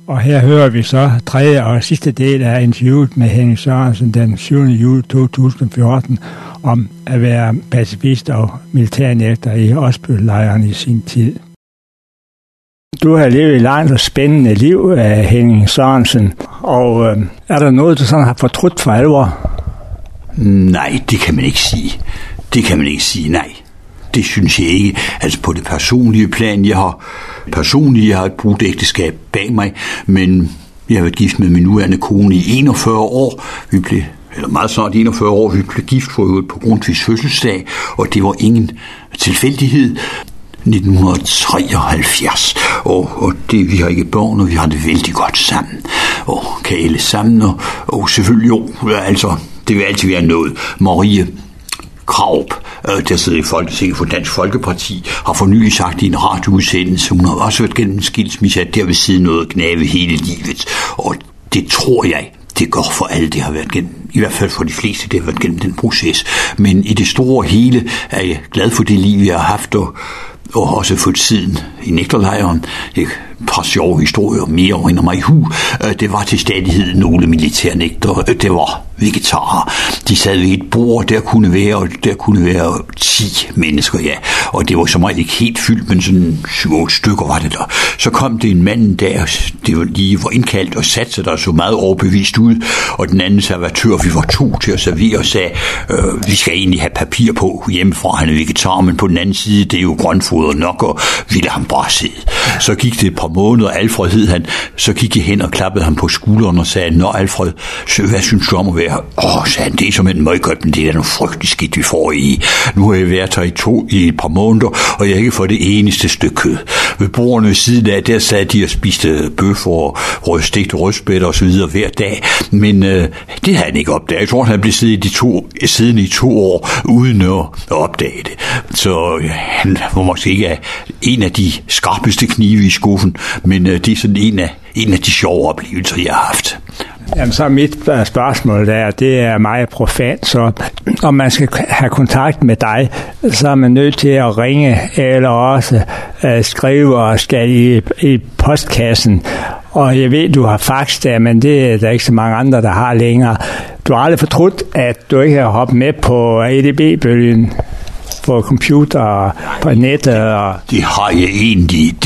Og her hører vi så tredje og sidste del af interviewet med Henning Sørensen den 7. juli 2014 om at være pacifist og militærnægter i Osbø-lejren i sin tid. Du har levet et langt og spændende liv af Henning Sørensen, og er der noget, du sådan har fortrudt for alvor? Nej, det kan man ikke sige. Nej. Det synes jeg ikke. Altså på det personlige plan, jeg har et brudt ægteskab bag mig, men jeg har været gift med min nuværende kone i 41 år. Meget snart 41 år, vi blev gift på Grundtvigs fødselsdag, og det var ingen tilfældighed. 1973, og det, vi har ikke børn, og vi har det vældig godt sammen, og kan alle sammen, og selvfølgelig jo, altså, det vil altid være noget. Marie Krarup, der sidder i Folketinget for Dansk Folkeparti, har for nylig sagt i en radioudsendelse, hun har også været gennem en skilsmisse, at der vil sidde noget og gnave hele livet, og det tror jeg, det går for alle, det har været gennem, i hvert fald for de fleste, det har været gennem den proces. Men i det store hele er jeg glad for det liv, jeg har haft, og også fået tiden i nægterlejren. Et par sjove historier mere rinder mig i hu. Det var til stadighed nogle militærnægtere. Det var vegetarer. De sad ved et bord, der kunne være 10 mennesker, ja. Og det var som regel ikke helt fyldt, men sådan 7-8 stykker var det der. Så kom det en mand der, det var indkaldt og satte sig der så meget overbevist ud, og den anden servatør, vi var 2 til at servere, og sagde, vi skal egentlig have papir på hjemmefra, han er vegetar, men på den anden side, det er jo grønfoder nok, og ville ham bare sidde. Så gik det et par måneder, Alfred hed han, så gik jeg hen og klappede ham på skulderen og sagde, nå Alfred, så hvad synes du om at være her? Sagde han, det er som en møggodt, men det er noget frygtelig skidt, vi får i. Nu har jeg været her i et par måneder, og jeg har ikke fået det eneste stykke kød. Ved bordene ved siden af, der sad de og spiste bøf og stegte rødspætter og så videre hver dag, men det havde han ikke opdaget. Jeg tror, han blev siddende i 2 år, uden at opdage det. Så han var måske ikke en af de skarpeste knive i skuffen, men det er sådan en af de sjove oplevelser, jeg har haft. Jamen, så mit spørgsmål det er meget profant, så om man skal have kontakt med dig, så er man nødt til at ringe, eller også skrive og skal i postkassen. Og jeg ved, du har fax der, men det er der ikke så mange andre, der har længere. Du har aldrig fortrudt, at du ikke har hoppet med på EDB-bølgen på computer og på nettet? Og det har jeg egentlig,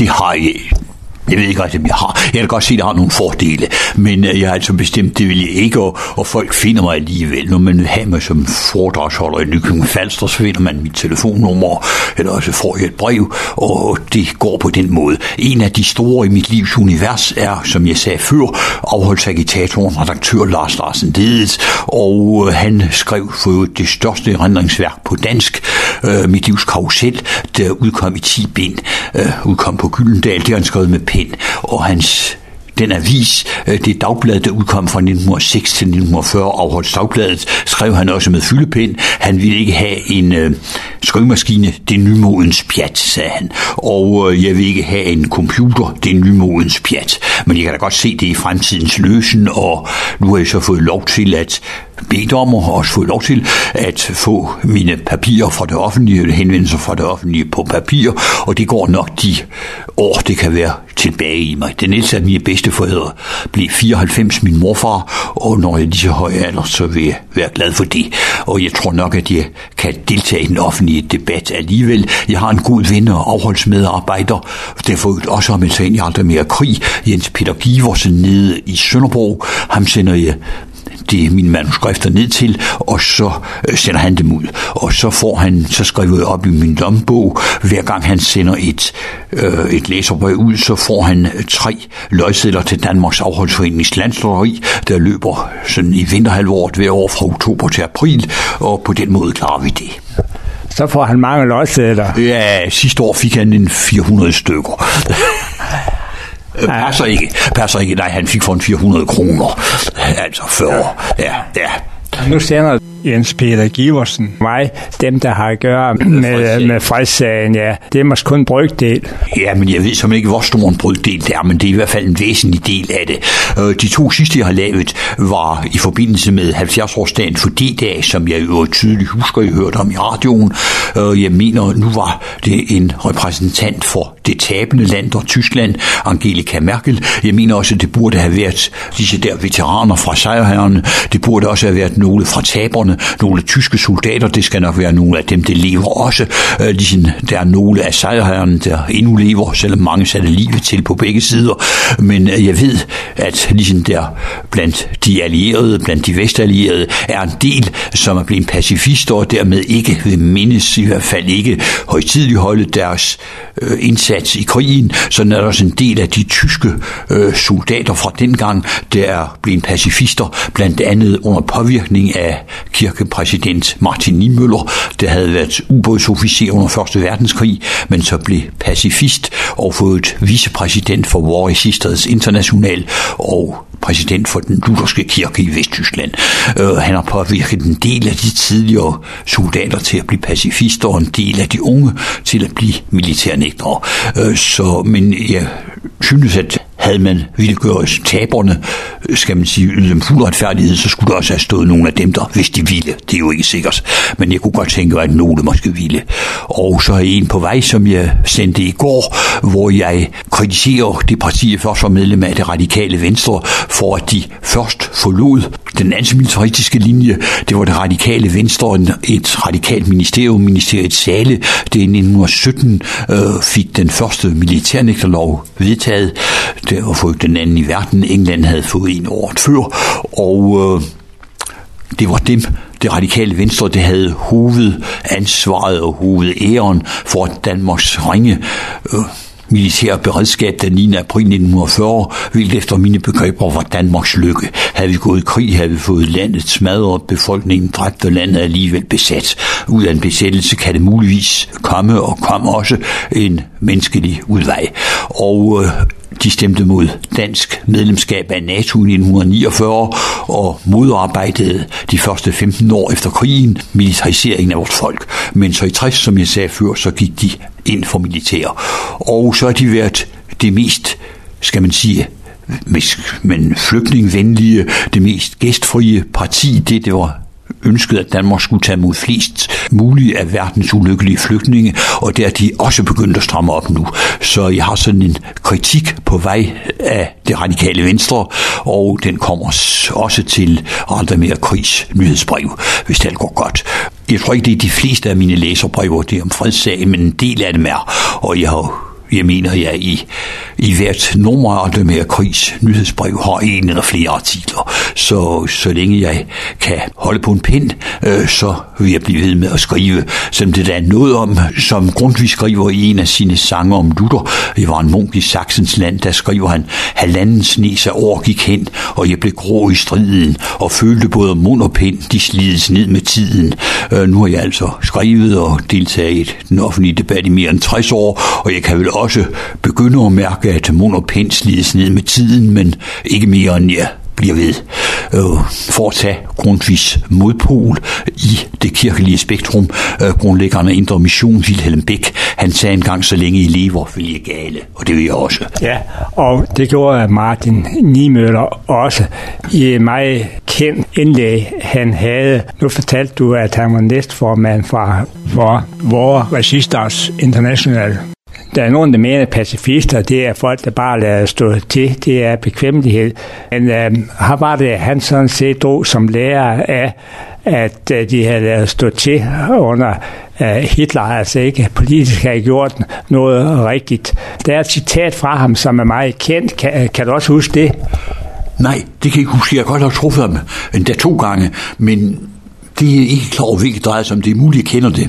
Jeg ved ikke, om jeg har. Jeg kan godt se, at der har nogle fordele, men jeg har altså bestemt, det vil jeg ikke, og folk finder mig alligevel. Når man vil have mig som foredragsholder i Nykøbing Falster, så finder man mit telefonnummer, eller også får jeg et brev, og det går på den måde. En af de store i mit livs univers er, som jeg sagde før, afholdsagitatoren, redaktør Lars Larsen Dedet, og han skrev for det største erindringsværk på dansk, Mit livs karusel, der udkom i 10 bind, udkom på Gyldendal, det har han skrevet med pen, og den avis, det dagblad, der udkom fra 1906 til 1940, Afholds Dagbladet, skrev han også med fyldepen. Han ville ikke have en skrivemaskine, det er nymodens pjat, sagde han. Og jeg vil ikke have en computer, det er nymodens pjat. Men jeg kan da godt se det i fremtidens løsen, og nu har jeg så fået lov til at bedt om, og også fået lov til at få mine papirer fra det offentlige, henvendelser fra det offentlige på papir, og det går nok de år, det kan være tilbage i mig. Den ældste af mine bedsteforældre blev 94, min morfar, og når jeg er lige så høj alder, så vil jeg være glad for det. Og jeg tror nok, at jeg kan deltage i den offentlige debat alligevel. Jeg har en god ven og afholdsmedarbejder, derfor også har man sig ind i Aldrig mere krig, Jens Peter Giversen nede i Sønderborg. Ham sender jeg mine manuskrifter ned til, og så sender han dem ud. Og så skriver jeg op i min lommebog, hver gang han sender et læserbrev ud, så får han 3 løgsedler til Danmarks Afholdsforenings landslotteri, der løber sådan i vinterhalvåret hver år fra oktober til april, og på den måde klarer vi det. Så får han mange løgsedler. Ja, sidste år fik han 400 stykker. Passer ikke. Nej, han fik for 400 kroner. Altså 40. Ja. Nu sender Jens Peter Giversen mig, dem der har at gøre med fredssagen, ja. Det er måske kun en brøkdel. Ja, men jeg ved simpelthen ikke, hvor stor en brøkdel det er, men det er i hvert fald en væsentlig del af det. De 2 sidste, jeg har lavet, var i forbindelse med 70-årsdagen for D-dag, som jeg jo tydeligt husker, jeg hørte om i radioen. Jeg mener, nu var det en repræsentant for det tabende land og Tyskland, Angela Merkel. Jeg mener også, at det burde have været disse der veteraner fra sejrherrerne. Det burde også have været nogle fra taberne, nogle tyske soldater. Det skal nok være nogle af dem, der lever også. Ligesom der er nogle af sejrherrerne, der endnu lever, selvom mange satte livet til på begge sider. Men jeg ved, at ligesom der blandt de allierede, blandt de vestallierede, er en del, som er blevet pacifister og dermed ikke vil mindes, i hvert fald ikke højtideligholde deres indsats i krigen. Sådan er der også en del af de tyske soldater fra dengang, der er blevet pacifister, blandt andet under påvirkning af kirkepræsident Martin Niemöller, der havde været ubådsofficer under 1. verdenskrig, men så blev pacifist og fået vicepræsident for War Sisters International og præsident for den lutherske kirke i Vesttyskland. Han har påvirket en del af de tidligere soldater til at blive pacifister, og en del af de unge til at blive militærnægtere. Men jeg synes, at havde man ville gøre taberne, skal man sige, yde dem fuld retfærdighed, så skulle der også have stået nogle af dem der, hvis de ville. Det er jo ikke sikkert. Men jeg kunne godt tænke, at nogle måske ville. Og så er en på vej, som jeg sendte i går, hvor jeg kritiserer det parti, jeg først var medlem af, det radikale Venstre, for at de først forlod den antimilitaristiske linje. Det var det radikale Venstre, et radikalt ministerium, ministeriet Sale. Det i 1917 fik den første militærnægterlov vedtaget. Det var fået den anden i verden. England havde fået en året før, og det var dem, det radikale Venstre, det havde hovedansvaret og hovedæren for Danmarks ringe militære beredskab den 9. april 1940, hvilket efter mine begreber var Danmarks lykke. Havde vi gået i krig, havde vi fået landet smadret, befolkningen dræbt og landet alligevel besat. Ud af en besættelse kan det muligvis komme, og kom også en menneskelig udvej. Og de stemte mod dansk medlemskab af NATO i 1949 og modarbejdede de første 15 år efter krigen militariseringen af vores folk. Men så i 60, som jeg sagde før, så gik de ind for militær. Og så har de været det mest, skal man sige, men flygtningvenlige, det mest gæstfrie parti. Det var ønsket, at Danmark skulle tage mod flest mulige af verdens ulykkelige flygtninge, og der er de også begyndt at stramme op nu. Så jeg har sådan en kritik på vej af det radikale Venstre, og den kommer også til Aldemir Krigs nyhedsbrev, hvis det går godt. Jeg tror ikke, det er de fleste af mine læserbreve, det er om fredssagen, men en del af dem er, og jeg mener, jeg i hvert nummer af det med Krigs nyhedsbrev har en eller flere artikler. Så længe jeg kan holde på en pind, så vil jeg blive ved med at skrive. Selvom det der er noget om, som Grundtvig skriver i en af sine sange om Luther. Jeg var en munk i Saxens land, der skriver han: halvanden snes af år gik hen, og jeg blev grå i striden, og følte både mund og pind, de slides ned med tiden. Nu har jeg altså skrevet og deltaget i den offentlige debat i mere end 60 år, og jeg kan vel også begynde at mærke, at mund og pind slides ned med tiden, men ikke mere end jeg bliver ved. For at tage Grundtvigs modpol i det kirkelige spektrum, grundlæggeren af Indre Mission, Wilhelm Beck, han sagde engang: så længe I lever, vil jeg gale, og det vil jeg også. Ja, og det gjorde Martin Niemöller også i et meget kendt indlæg, han havde. Nu fortalte du, at han var næstformand for War Sisters International. Der er nogen, der mener, at pacifister, det er folk, der bare lader stå til. Det er bekvemmelighed. Men her var det, han sådan set drog som lærer af, at de havde ladet stå til under Hitler, altså ikke politisk havde gjort noget rigtigt. Der er et citat fra ham, som er meget kendt. Kan du også huske det? Nej, det kan jeg ikke huske. Jeg kan godt have truffet ham endda 2 gange, men det er ikke klar over, hvilket drejer sig om. Det er muligt, jeg kender det.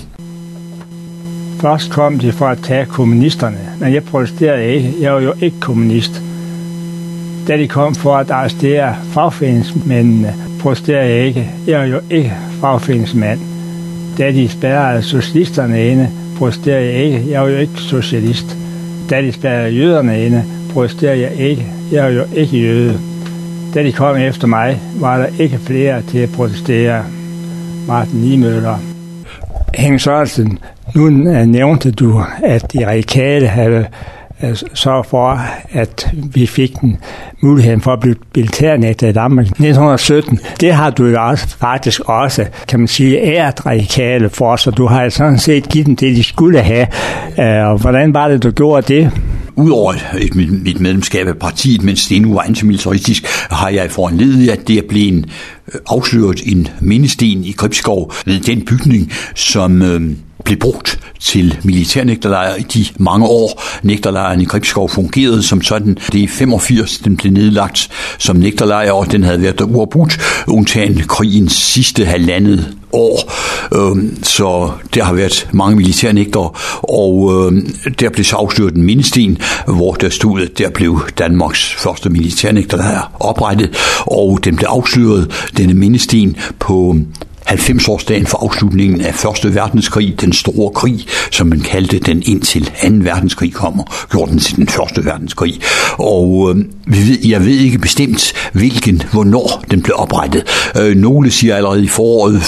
Først kom de for at tage kommunisterne, men jeg protesterede ikke. Jeg var jo ikke kommunist. Da de kom for at arrestere fagforeningsmændene, protesterede jeg ikke. Jeg var jo ikke fagforeningsmand. Da de spærrede socialisterne inde, protesterede jeg ikke. Jeg var jo ikke socialist. Da de spærrede jøderne inde, protesterede jeg ikke. Jeg var jo ikke jøde. Da de kom efter mig, var der ikke flere til at protestere. Martin Niemöller. Henning Sørensen, nu nævnte du, at de radikale havde sørge for, at vi fik den muligheden for at blive militærnægter i Danmark 1917. Det har du jo faktisk også, kan man sige, æret radikale for, så du har sådan set givet dem det, de skulle have. Og hvordan var det, du gjorde det? Udover mit medlemskab af partiet, mens det endnu var antimilitaristisk, har jeg foranledet, at det er blevet afsløret en mindesten i Gribskov ved den bygning, som blev brugt til militærnægterlejre i de mange år. Nægterlejren i Gribskov fungerede som sådan. Det er i 85, den blev nedlagt som nægterlejr, og den havde været der uafbrudt, undtagen krigens sidste halvandet år. Så der har været mange militærnægtere, og der blev så afsløret en mindesten, hvor der stod, at der blev Danmarks første militærnægterlejr oprettet, og den blev afsløret, denne mindesten, på 90-årsdagen for afslutningen af 1. verdenskrig, den store krig, som man kaldte den indtil 2. verdenskrig kommer, gjorde den til den 1. verdenskrig. Og jeg ved ikke bestemt, hvornår den blev oprettet. Nogle siger allerede i foråret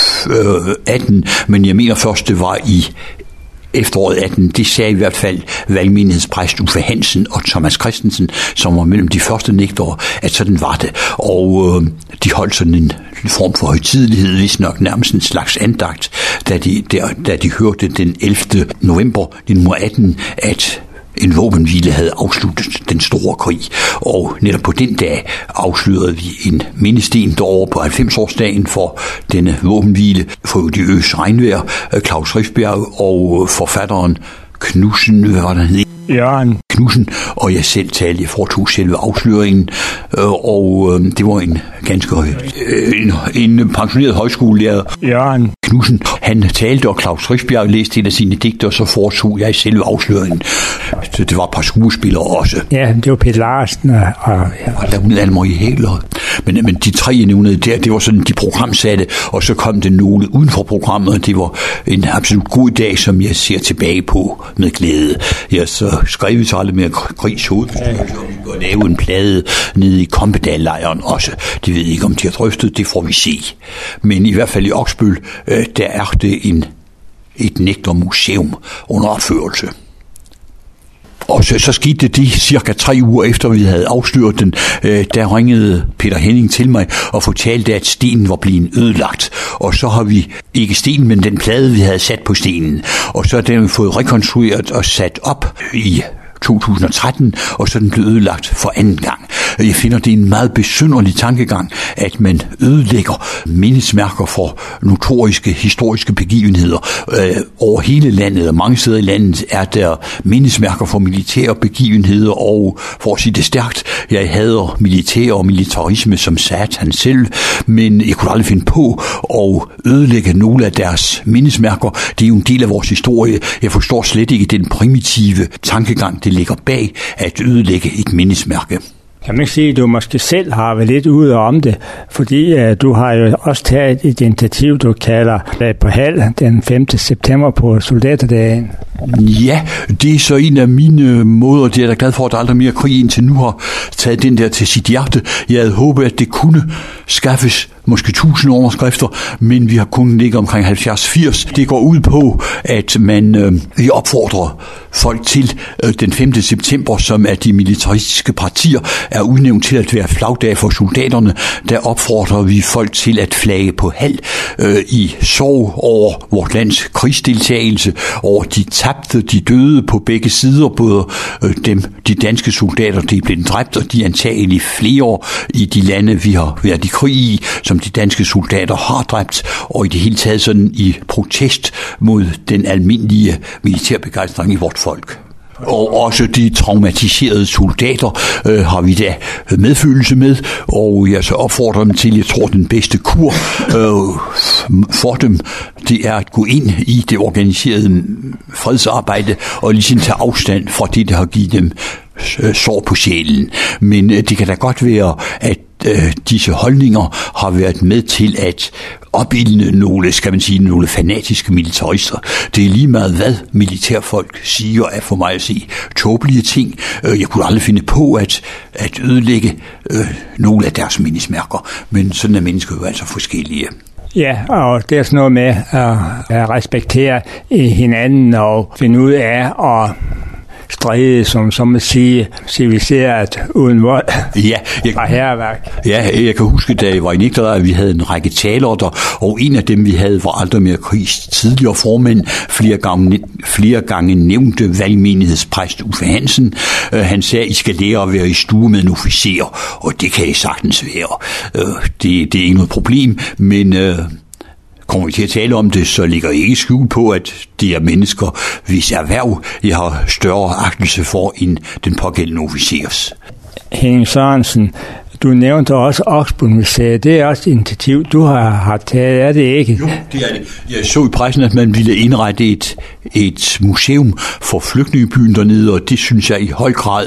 18, men jeg mener først, det var i efteråret 18, det sagde i hvert fald valgmenighedspræst Uffe Hansen og Thomas Christensen, som var mellem de første nægtere, at sådan var det. Og de holdt sådan en form for højtidelighed, hvis nok nærmest en slags andagt, da de hørte den 11. november 1918, at en våbenhvile havde afsluttet den store krig, og netop på den dag afslørede vi en mindesten derovre på 90-årsdagen for denne våbenhvile, for de øs regnvejr, Claus Rifbjerg og forfatteren Knudsen, hvad var der hed? Jørgen Knudsen, og jeg selv talte, jeg foretog selve afsløringen, og det var en ganske en pensioneret højskolelærer, Jørgen Knudsen. Han talte, og Claus Rifbjerg læste et af sine digter, og så foretog jeg selve afsløringen. Så det var et par skuespillere også. Ja, det var Peter Larsen og der var Anne-Marie Hæler. Men de tre, jeg nævnede der, det var sådan, de programsatte, og så kom det nogle uden for programmet, og det var en absolut god dag, som jeg ser tilbage på med glæde. Jeg så skrev vi så aldrig mere Krigs hovedbestyrelse og lave en plade nede i Kompedal-lejren også. De ved ikke, om de har drøftet, det får vi se. Men i hvert fald i Oksbøl, der er det et nægtermuseum under opførelse. Og så skete det cirka 3 uger efter, vi havde afsløret den. Der ringede Peter Henning til mig og fortalte, at stenen var blevet ødelagt. Og så har vi, ikke stenen, men den plade, vi havde sat på stenen. Og så er den fået rekonstrueret og sat op i 2013, og så den blev ødelagt for anden gang. Jeg finder, det er en meget besynderlig tankegang, at man ødelægger mindesmærker for notoriske, historiske begivenheder. Over hele landet, og mange steder i landet, er der mindesmærker for militære begivenheder, og for at sige det stærkt, jeg hader militær og militarisme som Satan selv, men jeg kunne aldrig finde på at ødelægge nogle af deres mindesmærker. Det er jo en del af vores historie. Jeg forstår slet ikke den primitive tankegang, det ligger bag at ødelægge et mindesmærke. Kan man ikke sige, at du måske selv har været lidt ude om det, fordi du har jo også taget et initiativ, du kalder på Hal den 5. september på soldaterdagen. Ja, det er så en af mine måder, det er jeg glad for, at der aldrig mere krig indtil nu har taget den der til sit hjerte. Jeg havde håbet, at det kunne skaffes måske 1000 underskrifter, men vi har kun ligget omkring 70-80. Det går ud på, at vi opfordrer folk til den 5. september, som er de militaristiske partier, er udnævnt til at være flagdag for soldaterne. Der opfordrer vi folk til at flage på Hal i sorg over vort lands krigsdeltagelse, over de tabte, de døde på begge sider, både de danske soldater, de er blevet dræbt, og de antageligt flere i de lande, vi har været i krig i, som de danske soldater har dræbt, og i det hele taget sådan i protest mod den almindelige militærbegejstring i vort folk. Og også de traumatiserede soldater har vi da medfølelse med, og jeg så opfordrer dem til, jeg tror den bedste kur for dem, det er at gå ind i det organiserede fredsarbejde og ligesom tage afstand fra det, der har givet dem sår på sjælen. Men det kan da godt være, at disse holdninger har været med til at opildne nogle fanatiske militarister. Det er lige meget, hvad militærfolk siger, er for mig at sige tåbelige ting. Jeg kunne aldrig finde på at ødelægge nogle af deres mindesmærker, men sådan er mennesker jo altså forskellige. Ja, og det er sådan noget med at respektere hinanden og finde ud af at stræde, som man siger, civiliseret uden vold og hærværk. Ja, jeg kan huske, da jeg var i Nikolaj, at vi havde en række talere der, og en af dem, vi havde, var Aldrig Mere Krigs tidligere formand, flere gange nævnte valgmenighedspræst Uffe Hansen. Han sagde, I skal lære at være i stue med en officer, og det kan I sagtens være. Det er ikke noget problem, men kommer vi til at tale om det, så ligger jeg ikke skjult på, at det er mennesker, hvis erhverv jeg har større agtelse for end den pågældende officers. Henning Sørensen, du nævnte også Oksbøl-museet. Det er også et initiativ, du har taget. Er det ikke? Jo, det er det. Jeg så i pressen, at man ville indrette et museum for flygtningebyen dernede, og det synes jeg i høj grad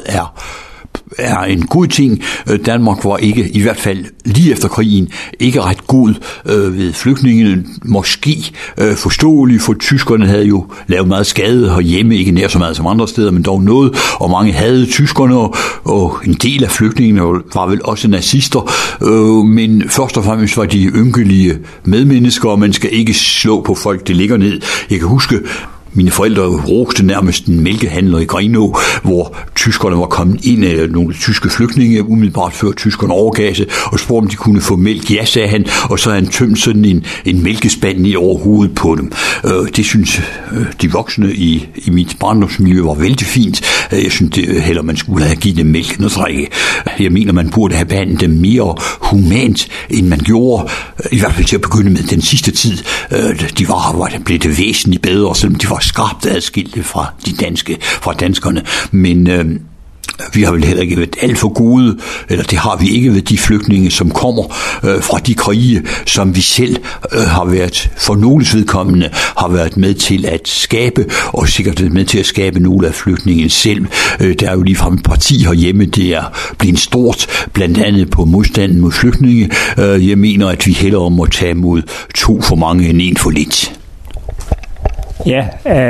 er en god ting. Danmark var ikke, i hvert fald lige efter krigen, ikke ret god ved flygtningene. Måske forståeligt, for tyskerne havde jo lavet meget skade herhjemme, ikke nær så meget som andre steder, men dog noget, og mange havde tyskerne, og en del af flygtningene var vel også nazister, men først og fremmest var de ynkelige medmennesker, og man skal ikke slå på folk, det ligger ned. Jeg kan huske, mine forældre roste nærmest en mælkehandler i Grenaa, hvor tyskerne var kommet ind af nogle tyske flygtninge, umiddelbart før tyskerne overgav sig, og spurgte, om de kunne få mælk. Ja, sagde han, og så havde han tømt sådan en mælkespand i over hovedet på dem. Det synes de voksne i mit barndomsmiljø var vældig fint. Jeg synes det heller, man skulle have givet dem mælk og drikke. Jeg mener, man burde have behandlet dem mere humant, end man gjorde, i hvert fald til at begynde med den sidste tid. De var blevet det væsentligt bedre, selvom de var skarpt adskilte fra danskerne, men vi har vel heller ikke været alt for gode, eller det har vi ikke ved de flygtninge, som kommer fra de krige, som vi selv har været, for nogles vedkommende, har været med til at skabe, og sikkert med til at skabe nogle af flygtningene selv. Der er jo ligefrem et parti herhjemme, det er blevet stort, blandt andet på modstanden mod flygtninge. Jeg mener, at vi hellere må tage mod 2 for mange end 1 for lidt. Ja,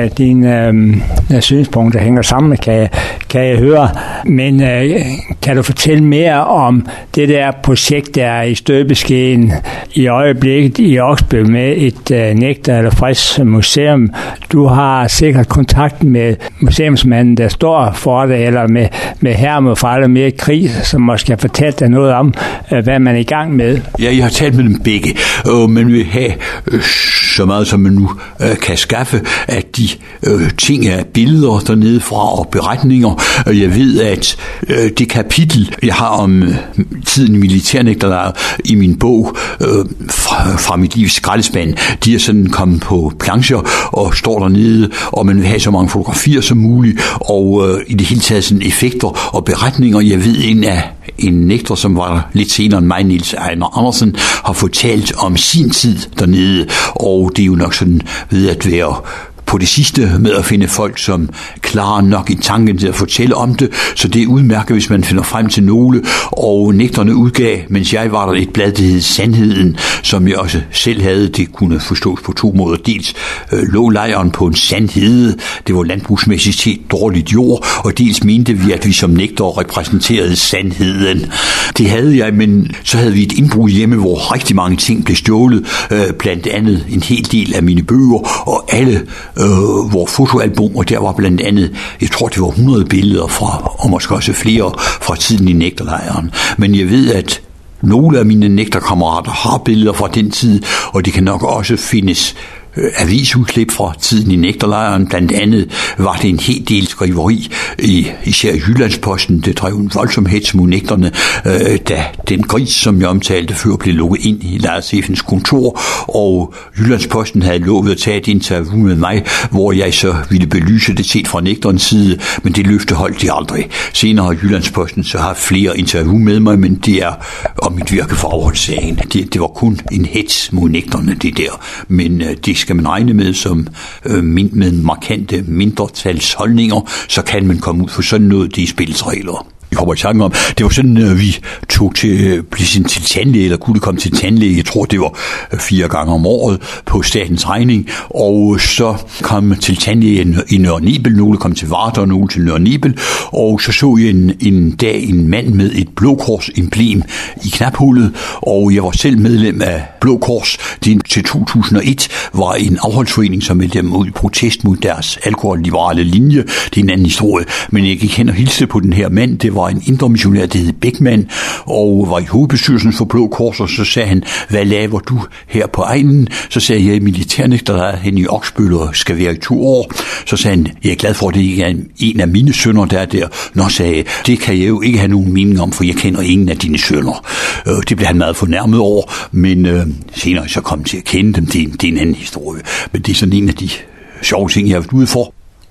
dine synspunkter hænger sammen, kan jeg høre. Men kan du fortælle mere om det der projekt, der er i støbeskeen i øjeblikket i Oksbøl med et nægter- eller fredsmuseum? Du har sikkert kontakt med museumsmanden, der står for det, eller med Hermed fra Aldrig Mere Krig, som måske har fortalt dig noget om, hvad man er i gang med. Ja, jeg har talt med dem begge, men vi have så meget, som man nu kan skaffe, at de ting er billeder dernede fra og beretninger. Jeg ved, at det kapitel, jeg har om tiden i militærnægterlejr i min bog fra mit livs skraldespand, de er sådan kommet på plancher og står dernede, og man vil have så mange fotografier som muligt, og i det hele taget sådan effekter og beretninger. Jeg ved, en nægter, som var lidt senere end mig, Niels Ejner Andersen, har fortalt om sin tid dernede, og det er jo nok sådan ved at være på det sidste med at finde folk, som klarer nok i tanken til at fortælle om det, så det er udmærket, hvis man finder frem til nogle, og nægterne udgav, mens jeg var der, et blad, der hed Sandheden, som jeg også selv havde. Det kunne forstås på 2 måder. Dels lå lejren på en sandhede, det var landbrugsmæssigt set dårligt jord, og dels mente vi, at vi som nægtere repræsenterede sandheden. Det havde jeg, men så havde vi et indbrud hjemme, hvor rigtig mange ting blev stjålet, blandt andet en hel del af mine bøger, og alle vores fotoalbum, og der var blandt andet, jeg tror det var 100 billeder fra, og måske også flere fra tiden i nægterlejren. Men jeg ved, at nogle af mine nægterkammerater har billeder fra den tid, og det kan nok også findes avisudklip fra tiden i nægterlejren. Blandt andet var det en hel del skriveri, især i Jyllandsposten. Det drev en voldsom hets mod nægterne, da den gris, som jeg omtalte før, blev lukket ind i lejrchefens kontor, og Jyllandsposten havde lovet at tage et interview med mig, hvor jeg så ville belyse det set fra nægterens side, men det løfte holdt de aldrig. Senere har Jyllandsposten så haft flere interview med mig, men det er om mit virke for overholdssagen. Det var kun en hets mod nægterne, det der, men det skal man regne med som med markante mindretalsholdninger, så kan man komme ud for sådan noget, det er spilsregler. kommer i tanke om. Det var sådan, at vi tog til tandlæge, eller kunne komme til tandlæge, jeg tror det var 4 gange om året på statens regning, og så kom til tandlæge i Nørre Nebel, nogle kom til Varde og nogle til Nørre Nebel, og så jeg en dag en mand med et Blå Kors emblem i knaphullet, og jeg var selv medlem af Blå Kors. Det til 2001 var en afholdsforening, som meldte dem ud i protest mod deres alkoholliberale linje. Det er en anden historie, men jeg gik hen og hilste på den her mand. Det var en indre missionær, der hed Beckmann, og var i hovedbestyrelsen for Blå Kors, og så sagde han, hvad laver du her på egnen? Så sagde jeg, militærnægter, der er hen i Oksbøl og skal være i 2 år. Så sagde han, jeg er glad for, at det ikke er en af mine sønner, der er der. Nå, sagde jeg, det kan jeg jo ikke have nogen mening om, for jeg kender ingen af dine sønner. Det blev han meget fornærmet over, men senere så kom til at kende dem. Det er en anden historie, men det er sådan en af de sjove ting, jeg har været ude for.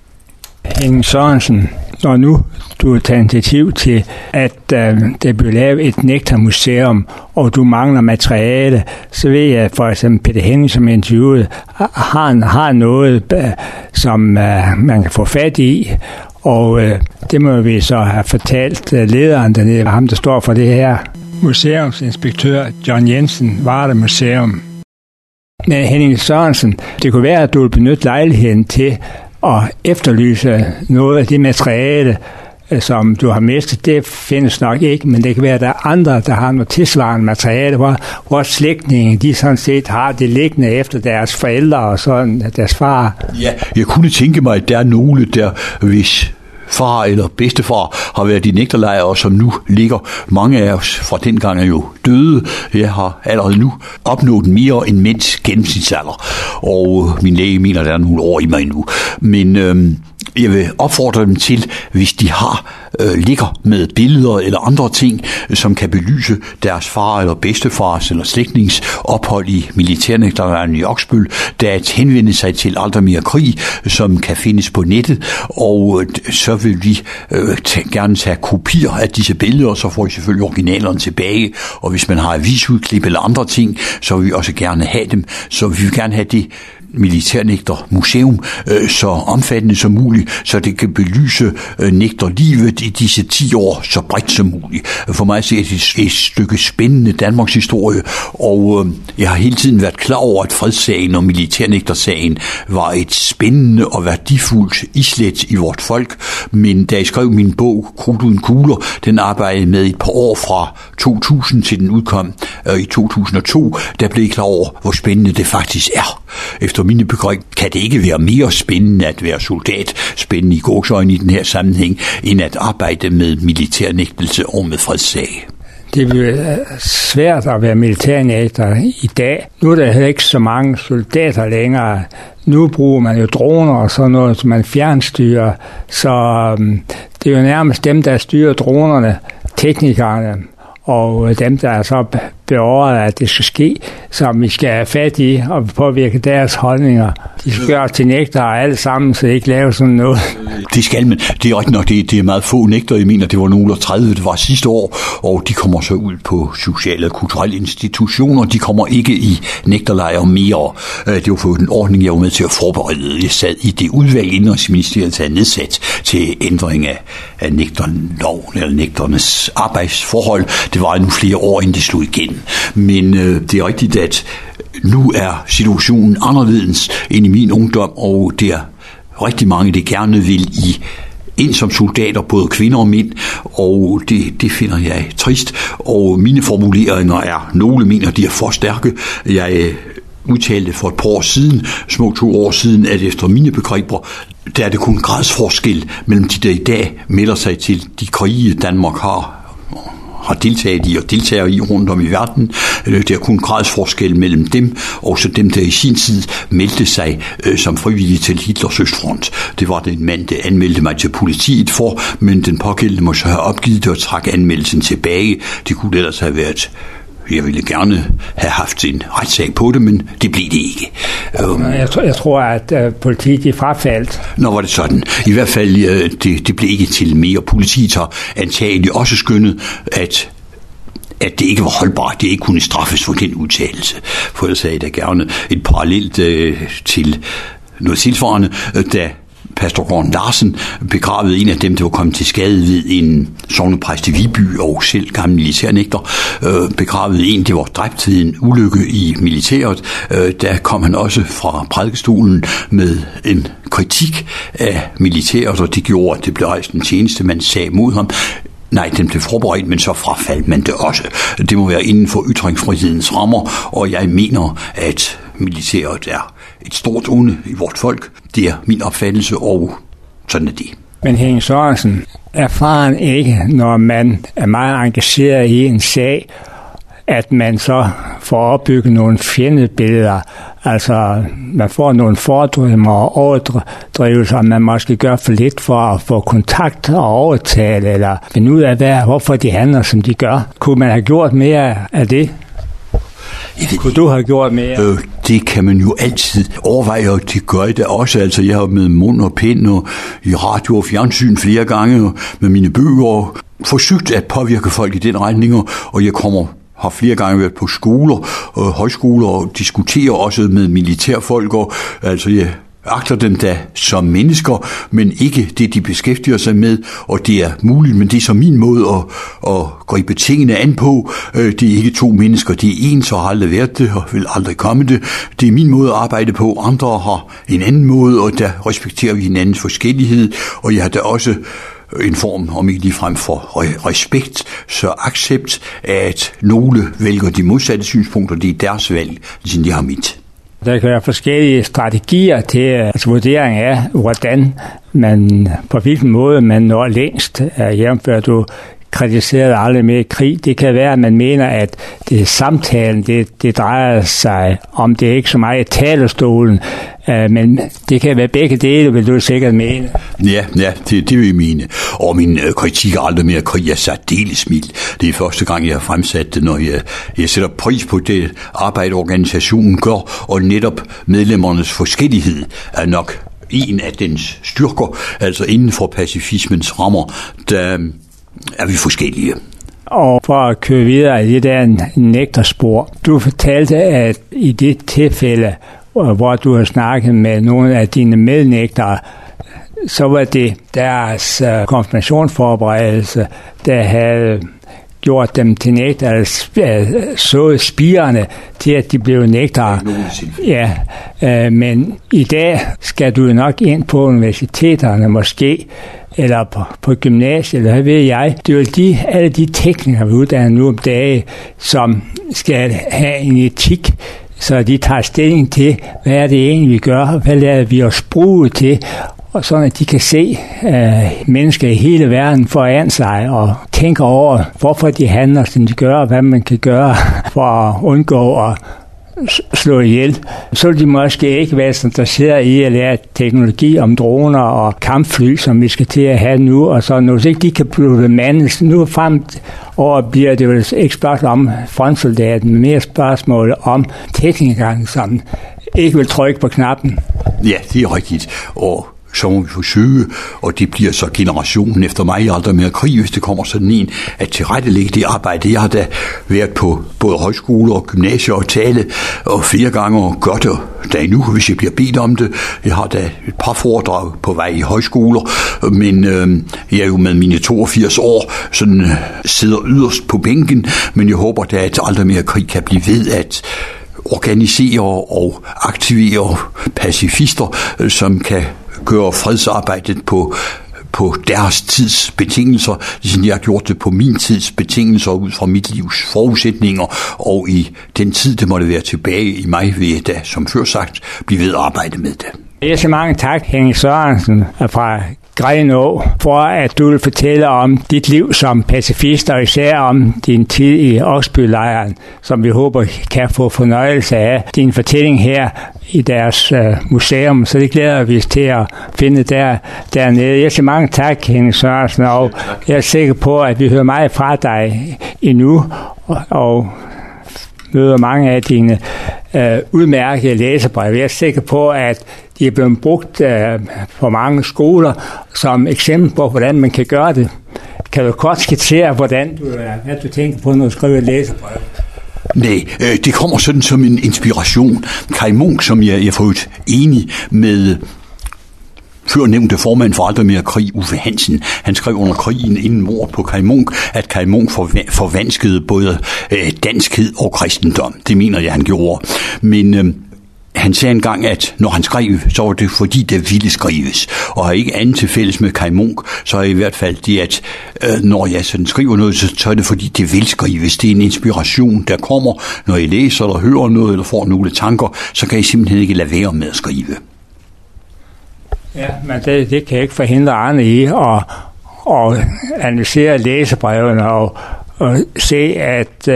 Henning Sørensen, når nu du tager initiativ til, at der bliver lavet et nektarmuseum, og du mangler materiale, så ved jeg for eksempel Peter Henning, som interviewet, har noget, som man kan få fat i, og det må vi så have fortalt lederen dernede, ham der står for det her. Museumsinspektør John Jensen, Varde Museum. Men Henning Sørensen, det kunne være, at du vil benytte lejligheden til at efterlyse noget af det materiale, som du har mistet. Det findes nok ikke, men det kan være, at der er andre, der har noget tilsvarende materiale, hvor slægtninge, de sådan set har det liggende efter deres forældre og sådan deres far. Ja, jeg kunne tænke mig, at der er nogle der, hvis far eller bedstefar har været i nægterlejre, som nu ligger. Mange af os fra dengang er jo døde. Jeg har allerede nu opnået mere end mænds gennemsnitsalder, og min læge mener, der er nogle år i mig nu. Men jeg vil opfordre dem til, hvis de ligger med billeder eller andre ting, som kan belyse deres far eller bedstefars eller slægtnings ophold i militærnægterlejren i Oksbøl, der at henvende sig til Aldemir Krig, som kan findes på nettet, og så vil vi gerne tage kopier af disse billeder, så får I selvfølgelig originalerne tilbage, og hvis man har avisudklip eller andre ting, så vil vi også gerne have dem, så vi vil gerne have det militærnægter museum så omfattende som muligt, så det kan belyse nægterlivet i disse 10 år så bredt som muligt. For mig er det et stykke spændende Danmarks historie, og jeg har hele tiden været klar over, at fredssagen og militærnægtersagen var et spændende og værdifuldt islet i vort folk, men da jeg skrev min bog Krudt uden kugler, den arbejdede med et par år fra 2000 til den udkom i 2002, der blev jeg klar over, hvor spændende det faktisk er. Efter mine begreb kan det ikke være mere spændende at være soldat, spændende i gåseøjne i den her sammenhæng, end at arbejde med militærnægtelse og med fredssag. Det bliver svært at være militærnægter i dag. Nu er der heller ikke så mange soldater længere. Nu bruger man jo droner og sådan noget, som man fjernstyrer. Så det er jo nærmest dem, der styrer dronerne, teknikerne, og dem, der er så beordret, at det skal ske, som vi skal have fat i og påvirke deres holdninger. De skal gøre til nægtere alle sammen, så det ikke laver sådan noget. Det skal man. Det er rigtigt nok, det er meget få nægtere. Jeg mener, det var nogle 30, det var sidste år, og de kommer så ud på sociale og kulturelle institutioner. De kommer ikke i nægterlejre mere. Det var for en ordning, jeg var med til at forberede. Jeg sad i det udvalg, Indenrigsministeriet havde nedsat til ændring af nægterloven, eller nægternes arbejdsforhold. Det var nu flere år, inden det slog igen. Men det er rigtigt, at nu er situationen anderledes end i min ungdom, og det er rigtig mange, der gerne vil ind som soldater, både kvinder og mænd, og det finder jeg trist. Og mine formuleringer er, nogle mener, de er for stærke. Jeg udtalte for et par år siden, små 2 år siden, at efter mine begreber, der er det kun gradsforskel mellem de, der i dag melder sig til de krige, Danmark har deltaget i og deltager i rundt om i verden. Der er kun gradsforskel mellem dem, og så dem, der i sin tid meldte sig som frivillige til Hitlers Østfront. Det var den mand, der anmeldte mig til politiet for, men den pågældende må så have opgivet det og trække anmeldelsen tilbage. Det kunne ellers have været. Jeg ville gerne have haft en retssag på det, men det blev det ikke. Jeg tror, at politiet frafaldt. Nå, var det sådan. I hvert fald, det blev ikke til mere. Politiet har antageligt også skyndet, at det ikke var holdbart, det ikke kunne straffes for den udtalelse. For ellers havde jeg da gerne et parallelt til noget tilsvarende, da pastor Gordon Larsen begravede en af dem, der var kommet til skade ved en sognepræst i Viby, og selv gammel militærnægter, begravede en, der var dræbt ved en ulykke i militæret. Der kom han også fra prædikestolen med en kritik af militæret, og det gjorde, at det blev rejst en tjenestemand sag mod ham. Nej, den blev forberedt, men så frafaldt man det også. Det må være inden for ytringsfrihedens rammer, og jeg mener, at militæret er et stort onde i vort folk. Det er min opfattelse, og sådan er det. Men Henning Sørensen, erfarer ikke, når man er meget engageret i en sag, at man så får opbygget nogle fjendebilleder, altså man får nogle fordrømmer og overdrivelser, man måske gør for lidt for at få kontakt og overtale, eller finde ud af, hvorfor de handler, som de gør. Kunne man have gjort mere af det? Kunne du have gjort mere? Det kan man jo altid overveje, og det gør jeg da også. Altså, jeg har med mund og pind og i radio og fjernsyn flere gange med mine bøger forsøgt at påvirke folk i den retning, og jeg har flere gange været på skoler og højskoler og diskuterer også med militærfolk, og altså jeg agter dem da som mennesker, men ikke det, de beskæftiger sig med, og det er muligt, men det er så min måde at gribe tingene an på. Det er ikke to mennesker, det er en, så har aldrig været det, og vil aldrig komme det. Det er min måde at arbejde på, andre har en anden måde, og der respekterer vi hinandens forskellighed, og jeg har da også en form, om ikke ligefrem for respekt, så accept, at nogle vælger de modsatte synspunkter, det er deres valg, ligesom de har mit. Der kan være forskellige strategier til vurdering af, hvordan man, på hvilken måde man når længst. Jævnført du kritiserede aldrig mere krig. Det kan være, at man mener, at det er samtalen, det drejer sig om, det er ikke så meget talerstolen, men det kan være begge dele, vil du sikkert mene. Ja, det vil jeg mene. Og min kritik er aldrig mere krig er særdeles mild. Det er første gang, jeg har fremsat det, når jeg sætter pris på det arbejde, organisationen gør, og netop medlemmernes forskellighed er nok en af dens styrker, altså inden for pacifismens rammer, der er vi forskellige. Og for at køre videre i det der nægterspor, du fortalte, at i det tilfælde, hvor du har snakket med nogle af dine mednægtere, så var det deres konfirmationsforberedelse, der havde gjort dem til nægtere, sået spirene til, at de blev nægtere. Ja, men i dag skal du nok ind på universiteterne måske, eller på gymnasiet, eller hvad ved jeg. Det er jo alle de teknikere, vi uddanner nu om dagen, som skal have en etik, så de tager stilling til, hvad er det egentlig, vi gør, hvad lader vi os bruge til, og sådan at de kan se mennesker i hele verden foran sig og tænke over, hvorfor de handler, som de gør, og hvad man kan gøre for at undgå at slå ihjel. Så vil de måske ikke være interesseret i at lære teknologi om droner og kampfly, som vi skal til at have nu, og så når ikke de kan blive bemandet, nu frem over bliver det jo ikke spørgsmål om frontsoldaten, men mere spørgsmål om teknikeren, som ikke vil trykke på knappen. Ja, det er rigtigt, og så må vi forsøge, og det bliver så generationen efter mig aldrig mere krig, hvis det kommer sådan en, at tilrettelægge det arbejde. Jeg har da været på både højskoler og gymnasier og tale, og flere gange og gør det da endnu, hvis jeg bliver bedt om det. Jeg har da et par foredrag på vej i højskoler, men jeg er jo med mine 82 år, sådan sidder yderst på bænken, men jeg håber da, at aldrig mere krig kan blive ved at organisere og aktivere pacifister, som kan gøre fredsarbejdet på deres tids betingelser, ligesom jeg har gjort det på min tids betingelser, ud fra mit livs forudsætninger, og i den tid, det måtte være tilbage i mig, vil jeg da, som før sagt, blive ved at arbejde med det. Jeg siger mange tak, Henning Sørensen fra Grenaa, for at du vil fortælle om dit liv som pacifist, og især om din tid i Oksbølejren, som vi håber kan få fornøjelse af din fortælling her i deres museum. Så det glæder vi os til at finde dernede. Jeg siger mange tak, Henning Sørensen, og jeg er sikker på, at vi hører meget fra dig endnu, og møder mange af dine udmærkede læserbrev. Jeg er sikker på, at de er blevet brugt på mange skoler som eksempel på, hvordan man kan gøre det. Kan du kort skitsere, hvad du tænker på, når du skriver et læserbrev? Nej, det kommer sådan som en inspiration. Kai Munk, som jeg er fået enig med Før nævnte formand for Aldrig mere krig, Uffe Hansen, han skrev under krigen inden mord på Kaj Munk, at Kaj Munk forvanskede både danskhed og kristendom. Det mener jeg, han gjorde. Men han sagde engang, at når han skrev, så var det fordi, det ville skrives. Og har ikke andet til fælles med Kaj Munk, så er i hvert fald det, at når jeg sådan skriver noget, så er det fordi, det vil skrives. Det er en inspiration, der kommer, når I læser eller hører noget, eller får nogle tanker, så kan I simpelthen ikke lade være med at skrive. Ja, men det kan ikke forhindre Arne i at analysere læsebrevene og se, at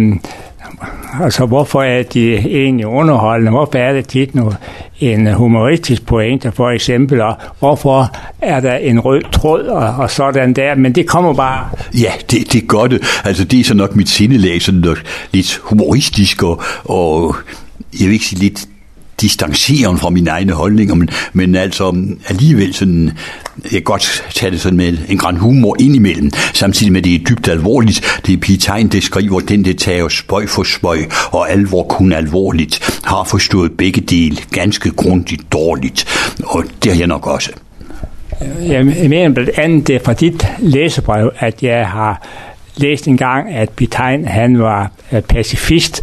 altså hvorfor er de egentlig underholdende, hvorfor er det tit en humoristisk pointe for eksempel, og hvorfor er der en rød tråd og sådan der, men det kommer bare. Ja, det gør det. Altså det er så nok mit sindelag, sådan noget lidt humoristisk og jeg vil ikke sige lidt distanceren fra mine egne holdninger, men altså alligevel sådan, jeg kan godt tage det sådan med en gran humor indimellem, samtidig med det er dybt alvorligt. Det er Piet Hein, det skriver, den det tager spøj for spøj, og alvor kun alvorligt, har forstået begge dele ganske grundigt dårligt, og det har jeg nok også. Jeg mener blandt andet, det er fra dit læsebrev, at jeg har læst engang, at Piet Hein, han var pacifist,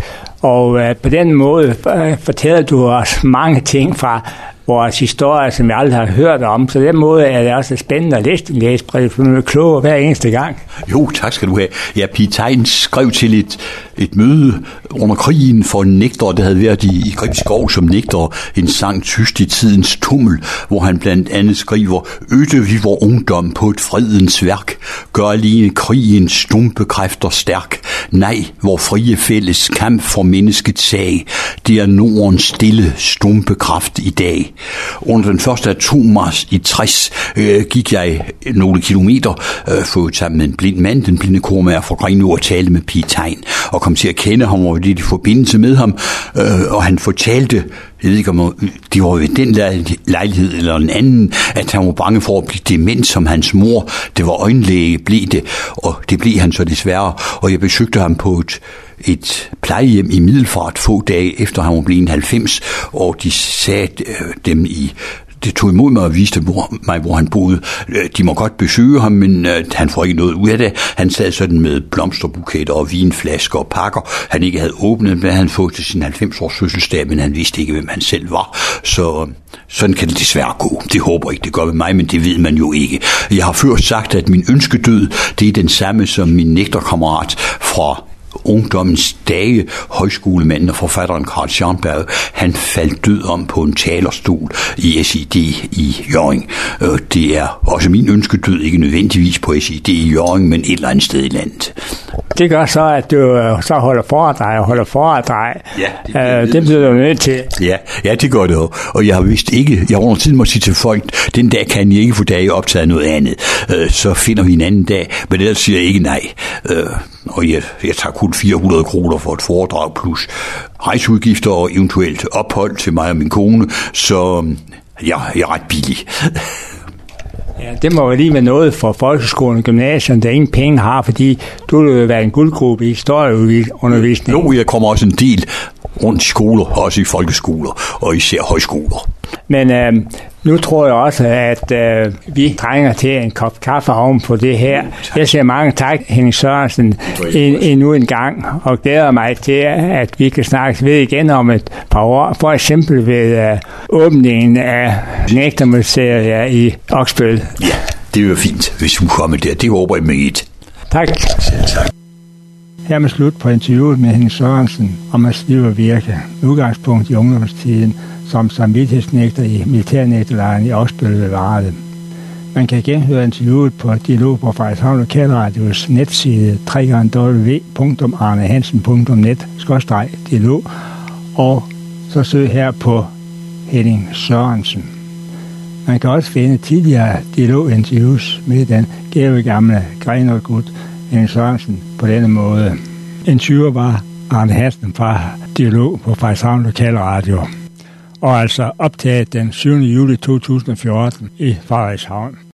og på den måde fortæller du os mange ting fra vores historie, som jeg aldrig har hørt om. Så den måde er det også spændende at læse din læsebrev, for du er klogere hver eneste gang. Jo, tak skal du have. Ja, Piet Hein skrev til et møde under krigen for en nægter, der havde været i Gribskov som nægter, en sang tyst i tidens tummel, hvor han blandt andet skriver: Øde vi vor ungdom på et fredens værk, gør alene krigens stumpe kræfter stærk. Nej, vor frie fælles kamp for menneskets sag, det er Nordens stille stumpe kraft i dag. Under den første atommarch i 60 gik jeg nogle kilometer for sammen med en blind mand, den blinde kormager fra Grenaa, og talte med Piet Hein, og kom til at kende ham og lidt i forbindelse med ham, og han fortalte, jeg ved ikke om det var ved den lejlighed eller en anden, at han var bange for at blive dement som hans mor. Det var øjenlæge, blev det, og det blev han så desværre, og jeg besøgte ham på et plejehjem i Middelfart få dage efter han var blevet 90, og de sagde dem det tog imod mig og viste mig, hvor han boede. De må godt besøge ham, men han får ikke noget ud af det. Han sad sådan med blomsterbuketter og vinflasker og pakker, han ikke havde åbnet, hvad han fået til sin 90-års fødselsdag, men han vidste ikke, hvem han selv var. Så sådan kan det desværre gå. Det håber ikke, det gør ved mig, men det ved man jo ikke. Jeg har før sagt, at min ønskedød, det er den samme som min nægterkammerat fra ungdommens dage, højskolemanden og forfatteren Carl Scharnberg. Han faldt død om på en talerstol i SID i Hjørring. Det er også min ønskedød, ikke nødvendigvis på SID i Hjørring, men et eller andet sted i landet. Det gør så, at du så holder foredrag. Ja, det bliver du nødt til. Ja, det gør det jo. Og jeg har vist ikke, jeg under tiden må sige til folk, den dag kan I ikke, for da I optaget noget andet. Så finder vi en anden dag, men ellers siger jeg ikke nej. Og jeg tager kun 400 kroner for et foredrag, plus rejseudgifter og eventuelt ophold til mig og min kone, så jeg er ret billig. Ja, det må jo lige være noget for folkeskolen og gymnasierne, der ingen penge har, fordi du vil være en guldgruppe i historieundervisning. Jo, jeg kommer også en del rundt i skoler, også i folkeskoler og især højskoler. Men nu tror jeg også, at vi trænger til en kop kaffe oven på det her. Jeg siger mange tak, Henning Sørensen, endnu en gang, og glæder mig til, at vi kan snakkes ved igen om et par år. For eksempel ved åbningen af Nægtermuseet i Oksbøl. Ja, det er jo fint, hvis du kommer der. Det håber jeg med et. Tak. Tak. Her med slut på interviewet med Henning Sørensen om at liv og virke. Udgangspunkt i ungdomstiden som samvittighedsnægter i militærnægterlejren i Oksbøl ved Varde. Man kan genhøre interviewet på Dialog på Frederikshavn Lokalradios netside www.arnehansen.net/dialog, og så søg her på Henning Sørensen. Man kan også finde tidligere dialoginterviews med den gave gamle Grenaa-gut Henning Sørensen på denne måde. Interviewer var Arne Hansen fra Dialog på Frederikshavn Lokalradio, og altså optaget den 7. juli 2014 i Frederikshavn.